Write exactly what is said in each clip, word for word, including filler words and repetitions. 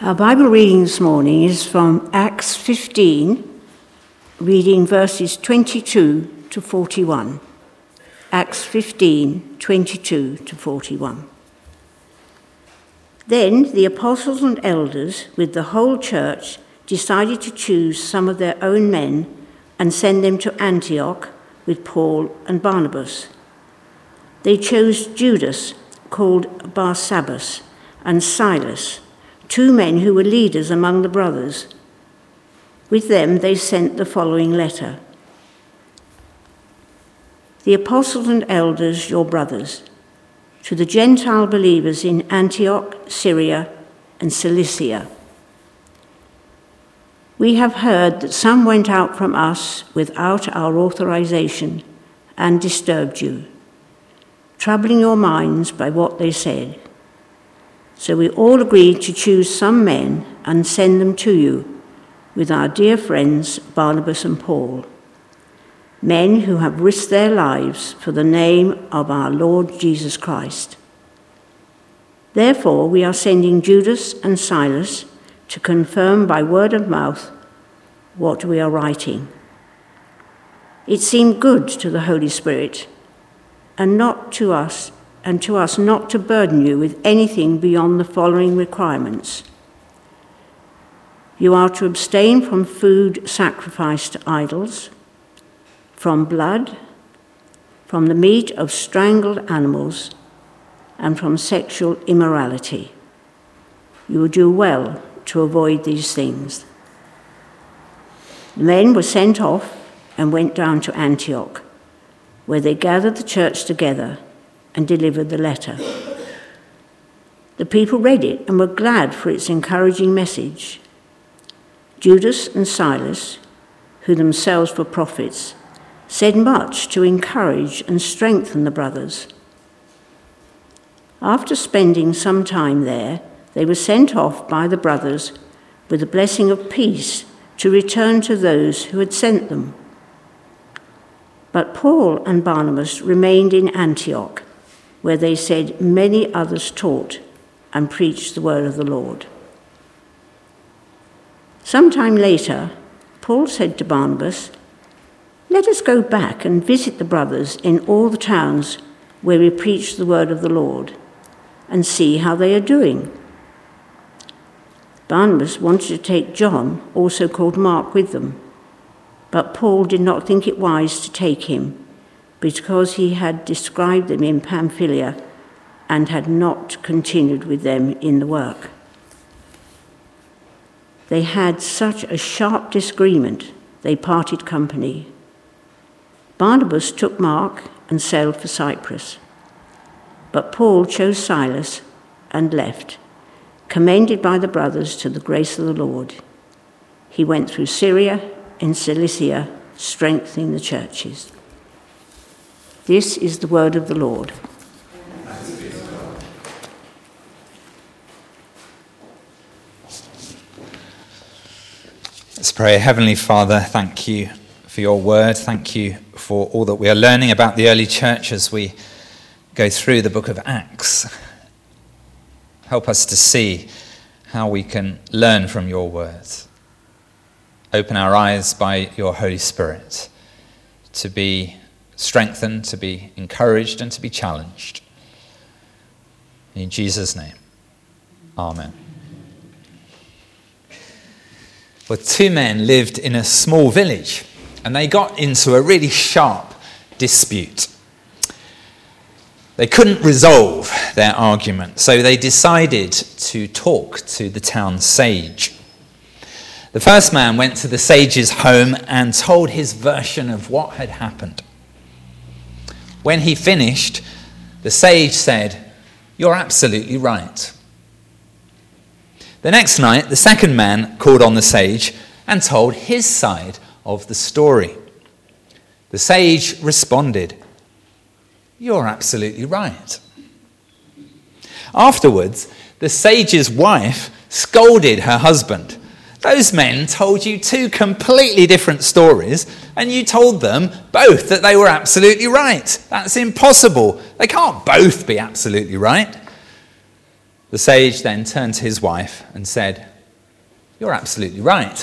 Our Bible reading this morning is from Acts fifteen, reading verses twenty-two to forty-one. Acts fifteen, twenty-two to forty-one. Then the apostles and elders, with the whole church, decided to choose some of their own men and send them to Antioch with Paul and Barnabas. They chose Judas, called Barsabbas, and Silas, two men who were leaders among the brothers. With them they sent the following letter. The apostles and elders, your brothers, to the Gentile believers in Antioch, Syria, and Cilicia. We have heard that some went out from us without our authorization and disturbed you, troubling your minds by what they said. So we all agreed to choose some men and send them to you with our dear friends Barnabas and Paul, men who have risked their lives for the name of our Lord Jesus Christ. Therefore, we are sending Judas and Silas to confirm by word of mouth what we are writing. It seemed good to the Holy Spirit and not to us and to us not to burden you with anything beyond the following requirements. You are to abstain from food sacrificed to idols, from blood, from the meat of strangled animals, and from sexual immorality. You will do well to avoid these things. The men were sent off and went down to Antioch, where they gathered the church together and delivered the letter. The people read it and were glad for its encouraging message. Judas and Silas, who themselves were prophets, said much to encourage and strengthen the brothers. After spending some time there, they were sent off by the brothers with a blessing of peace to return to those who had sent them. But Paul and Barnabas remained in Antioch, where they said many others taught and preached the word of the Lord. Sometime later, Paul said to Barnabas, "Let us go back and visit the brothers in all the towns where we preach the word of the Lord, and see how they are doing." Barnabas wanted to take John, also called Mark, with them, but Paul did not think it wise to take him, because he had described them in Pamphylia and had not continued with them in the work. They had such a sharp disagreement, they parted company. Barnabas took Mark and sailed for Cyprus, but Paul chose Silas and left, commended by the brothers to the grace of the Lord. He went through Syria and Cilicia, strengthening the churches. This is the word of the Lord. Let's pray. Heavenly Father, thank you for your word. Thank you for all that we are learning about the early church as we go through the book of Acts. Help us to see how we can learn from your words. Open our eyes by your Holy Spirit to be strengthened, to be encouraged, and to be challenged. In Jesus' name, amen. Well, two men lived in a small village, and they got into a really sharp dispute. They couldn't resolve their argument, so they decided to talk to the town sage. The first man went to the sage's home and told his version of what had happened. When he finished, the sage said, "You're absolutely right." The next night, the second man called on the sage and told his side of the story. The sage responded, "You're absolutely right." Afterwards, the sage's wife scolded her husband. "Those men told you two completely different stories, and you told them both that they were absolutely right. That's impossible. They can't both be absolutely right." The sage then turned to his wife and said, You're absolutely right.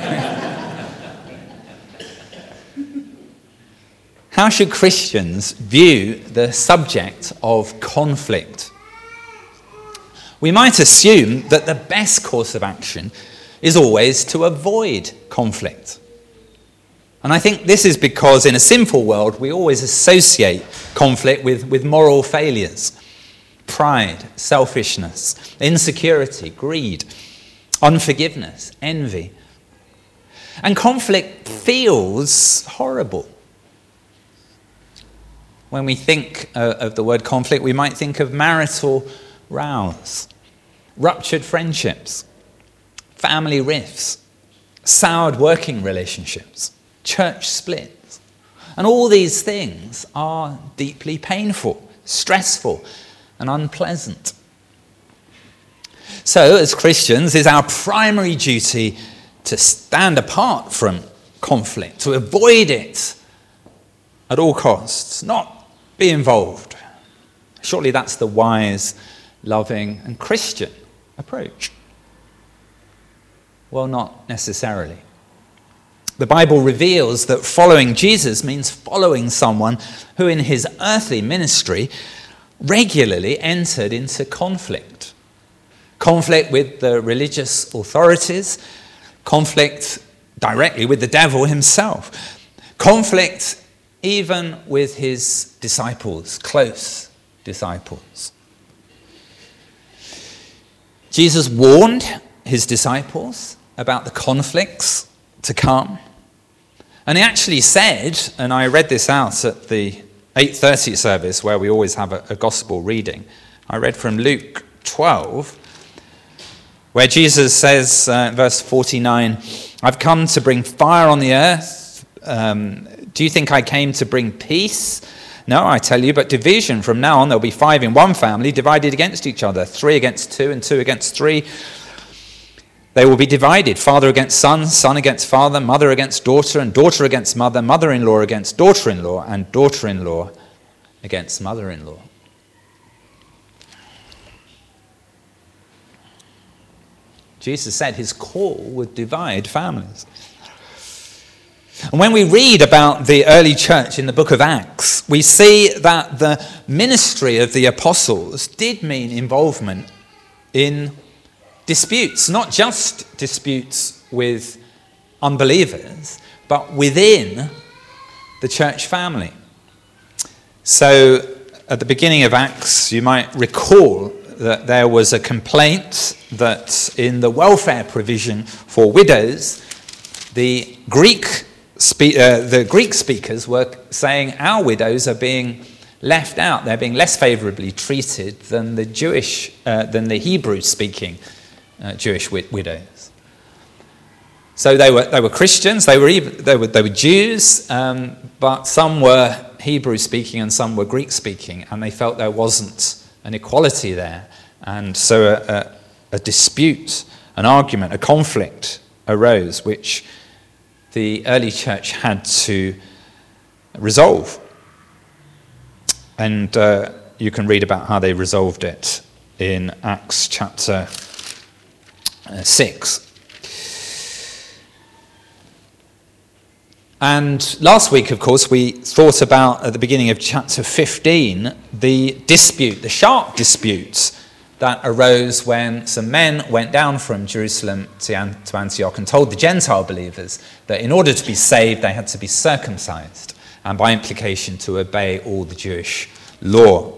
How should Christians view the subject of conflict? We might assume that the best course of action is always to avoid conflict. And I think this is because in a sinful world, we always associate conflict with, with moral failures, pride, selfishness, insecurity, greed, unforgiveness, envy. And conflict feels horrible. When we think uh, of the word conflict, we might think of marital rows, ruptured friendships, family rifts, soured working relationships, church splits. And all these things are deeply painful, stressful, and unpleasant. So, as Christians, it's our primary duty to stand apart from conflict, to avoid it at all costs, not be involved. Surely that's the wise, loving, and Christian approach. Well, not necessarily. The Bible reveals that following Jesus means following someone who in his earthly ministry regularly entered into conflict. Conflict with the religious authorities, conflict directly with the devil himself, conflict even with his disciples, close disciples. Jesus warned his disciples about the conflicts to come. And he actually said, and I read this out at the eight thirty service where we always have a, a gospel reading. I read from Luke twelve, where Jesus says, uh, verse forty-nine, I've come to bring fire on the earth. Um, do you think I came to bring peace? No, I tell you, but division. From now on, there'll be five in one family divided against each other, three against two and two against three. They will be divided, father against son, son against father, mother against daughter, and daughter against mother, mother-in-law against daughter-in-law, and daughter-in-law against mother-in-law. Jesus said his call would divide families. And when we read about the early church in the book of Acts, we see that the ministry of the apostles did mean involvement in disputes, not just disputes with unbelievers, but within the church family. So at the beginning of Acts, you might recall that there was a complaint that in the welfare provision for widows, the Greek Spe- uh, the Greek speakers were saying our widows are being left out. They're being less favourably treated than the Jewish, uh, than the Hebrew-speaking uh, Jewish wi- widows. So they were they were Christians. They were even, they were they were Jews, um, but some were Hebrew-speaking and some were Greek-speaking, and they felt there wasn't an equality there, and so a, a, a dispute, an argument, a conflict arose, which the early church had to resolve. And uh, you can read about how they resolved it in Acts chapter uh, six. And last week, of course, we thought about, at the beginning of chapter fifteen, the dispute, the sharp dispute that arose when some men went down from Jerusalem to Antioch and told the Gentile believers that in order to be saved, they had to be circumcised, and by implication to obey all the Jewish law.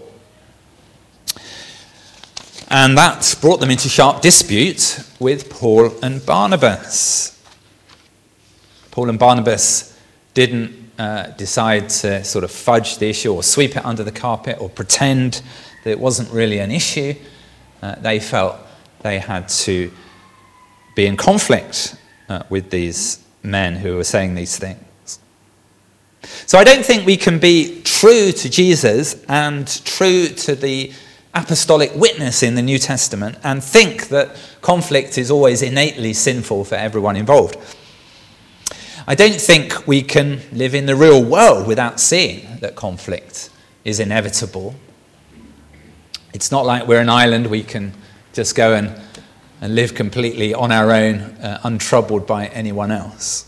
And that brought them into sharp dispute with Paul and Barnabas. Paul and Barnabas didn't uh, decide to sort of fudge the issue or sweep it under the carpet or pretend that it wasn't really an issue. Uh, they felt they had to be in conflict uh, with these men who were saying these things. So I don't think we can be true to Jesus and true to the apostolic witness in the New Testament and think that conflict is always innately sinful for everyone involved. I don't think we can live in the real world without seeing that conflict is inevitable. It's not like we're an island we can just go and and live completely on our own, uh, untroubled by anyone else.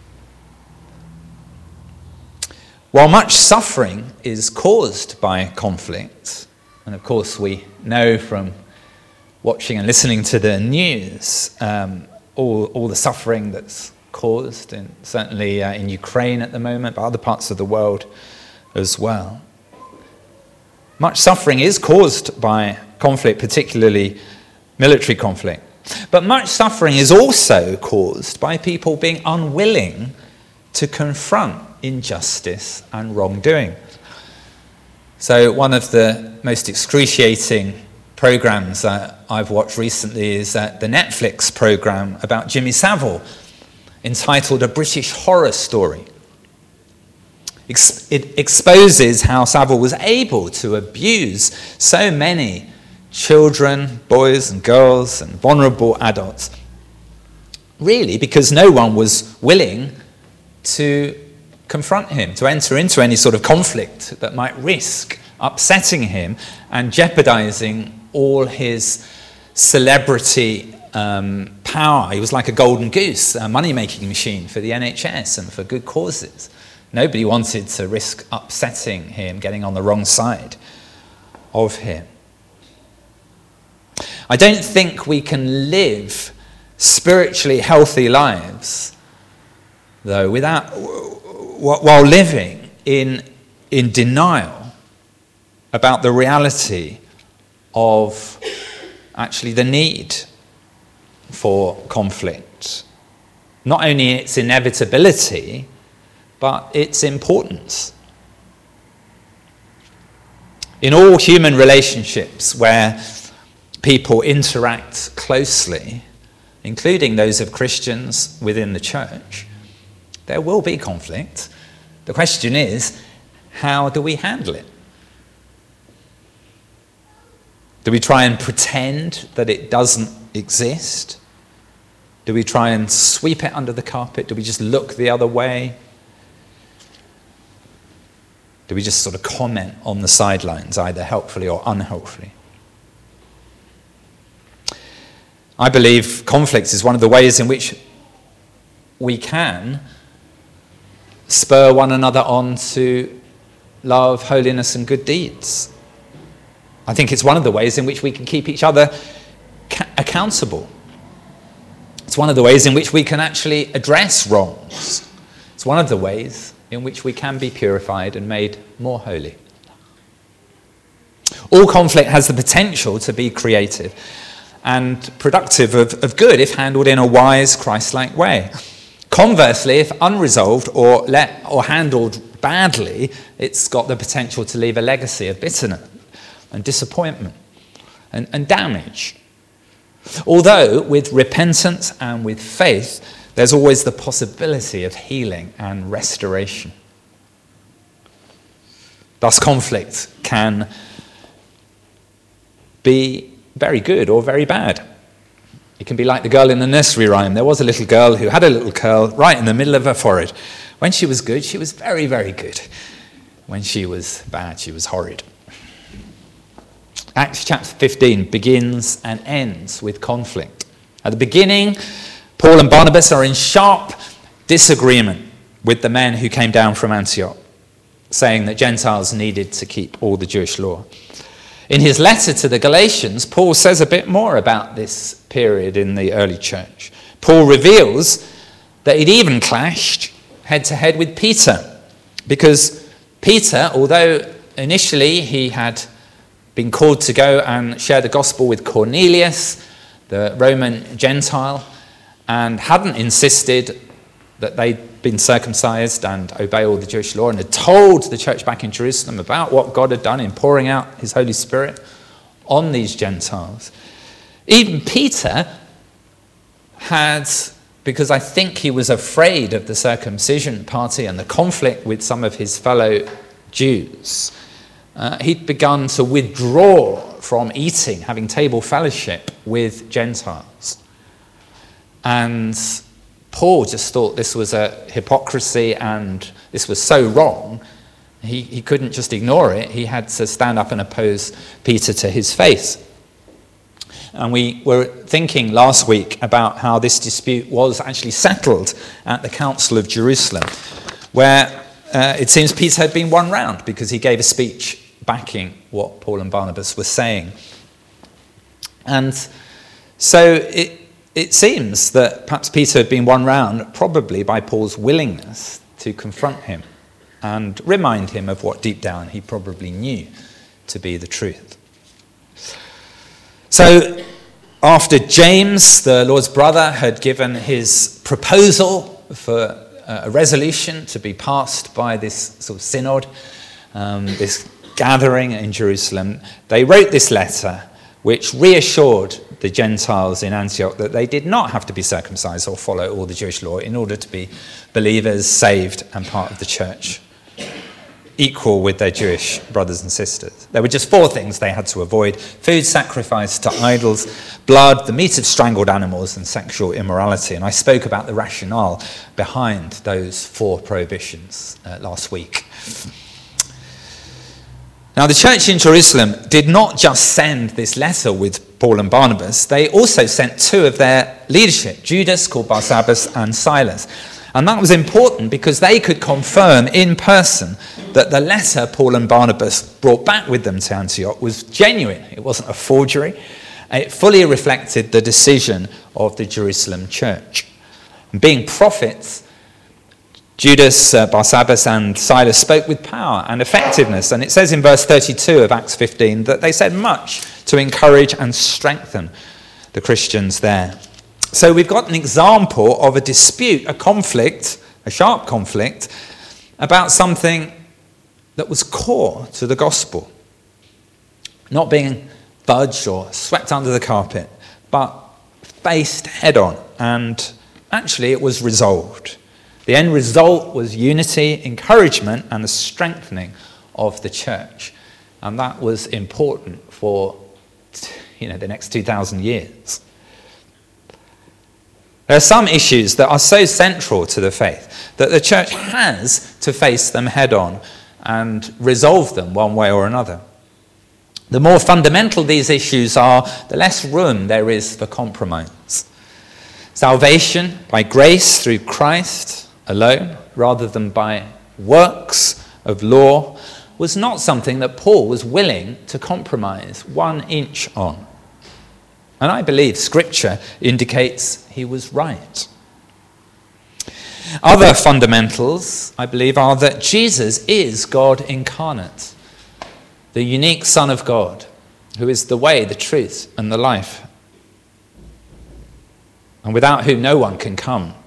While much suffering is caused by conflict, and of course we know from watching and listening to the news um, all, all the suffering that's caused, and certainly uh, in Ukraine at the moment, but other parts of the world as well. Much suffering is caused by conflict, particularly military conflict. But much suffering is also caused by people being unwilling to confront injustice and wrongdoing. So one of the most excruciating programs that I've watched recently is uh, the Netflix program about Jimmy Savile, entitled A British Horror Story. Ex- it exposes how Savile was able to abuse so many children, boys and girls, and vulnerable adults, really because no one was willing to confront him, to enter into any sort of conflict that might risk upsetting him and jeopardizing all his celebrity um, power. He was like a golden goose, a money-making machine for the N H S and for good causes. Nobody wanted to risk upsetting him, getting on the wrong side of him. I don't think we can live spiritually healthy lives, though, without while living in in denial about the reality of actually the need for conflict. Not only its inevitability, but its importance. In all human relationships where people interact closely, including those of Christians within the church, there will be conflict. The question is, how do we handle it? Do we try and pretend that it doesn't exist? Do we try and sweep it under the carpet? Do we just look the other way? Do we just sort of comment on the sidelines, either helpfully or unhelpfully? I believe conflict is one of the ways in which we can spur one another on to love, holiness, and good deeds. I think it's one of the ways in which we can keep each other ca- accountable. It's one of the ways in which we can actually address wrongs. It's one of the ways in which we can be purified and made more holy. All conflict has the potential to be creative and productive of, of good if handled in a wise, Christ-like way. Conversely, if unresolved or let or handled badly, it's got the potential to leave a legacy of bitterness and disappointment and, and damage. Although with repentance and with faith, there's always the possibility of healing and restoration. Thus, conflict can be very good or very bad. It can be like the girl in the nursery rhyme. There was a little girl who had a little curl right in the middle of her forehead. When she was good, she was very, very good. When she was bad, she was horrid. Acts chapter fifteen begins and ends with conflict. At the beginning, Paul and Barnabas are in sharp disagreement with the men who came down from Antioch, saying that Gentiles needed to keep all the Jewish law. In his letter to the Galatians, Paul says a bit more about this period in the early church. Paul reveals that he'd even clashed head-to-head with Peter, because Peter, although initially he had been called to go and share the gospel with Cornelius, the Roman Gentile, and hadn't insisted that they'd been circumcised and obey all the Jewish law, and had told the church back in Jerusalem about what God had done in pouring out his Holy Spirit on these Gentiles. Even Peter had, because I think he was afraid of the circumcision party and the conflict with some of his fellow Jews, uh, he'd begun to withdraw from eating, having table fellowship with Gentiles. And Paul just thought this was a hypocrisy and this was so wrong, he, he couldn't just ignore it. He had to stand up and oppose Peter to his face. And we were thinking last week about how this dispute was actually settled at the Council of Jerusalem, where uh, it seems Peter had been won round because he gave a speech backing what Paul and Barnabas were saying. And so it, it seems that perhaps Peter had been won round probably by Paul's willingness to confront him and remind him of what deep down he probably knew to be the truth. So after James, the Lord's brother, had given his proposal for a resolution to be passed by this sort of synod, um, this gathering in Jerusalem, they wrote this letter which reassured the Gentiles in Antioch that they did not have to be circumcised or follow all the Jewish law in order to be believers, saved, and part of the church, equal with their Jewish brothers and sisters. There were just four things they had to avoid: food sacrificed to idols, blood, the meat of strangled animals, and sexual immorality. And I spoke about the rationale behind those four prohibitions uh, last week. Now, the church in Jerusalem did not just send this letter with Paul and Barnabas, they also sent two of their leadership, Judas, called Barsabbas, and Silas. And that was important because they could confirm in person that the letter Paul and Barnabas brought back with them to Antioch was genuine. It wasn't a forgery. It fully reflected the decision of the Jerusalem church. And being prophets, Judas, uh, Barsabbas, and Silas spoke with power and effectiveness. And it says in verse thirty-two of Acts fifteen that they said much to encourage and strengthen the Christians there. So we've got an example of a dispute, a conflict, a sharp conflict, about something that was core to the gospel. Not being budged or swept under the carpet, but faced head on. And actually it was resolved. The end result was unity, encouragement, and the strengthening of the church. And that was important for, you know, the next two thousand years. There are some issues that are so central to the faith that the church has to face them head on and resolve them one way or another. The more fundamental these issues are, the less room there is for compromise. Salvation by grace through Christ alone, rather than by works of law, was not something that Paul was willing to compromise one inch on. And I believe Scripture indicates he was right. Other fundamentals, I believe, are that Jesus is God incarnate, the unique Son of God, who is the way, the truth, and the life, and without whom no one can come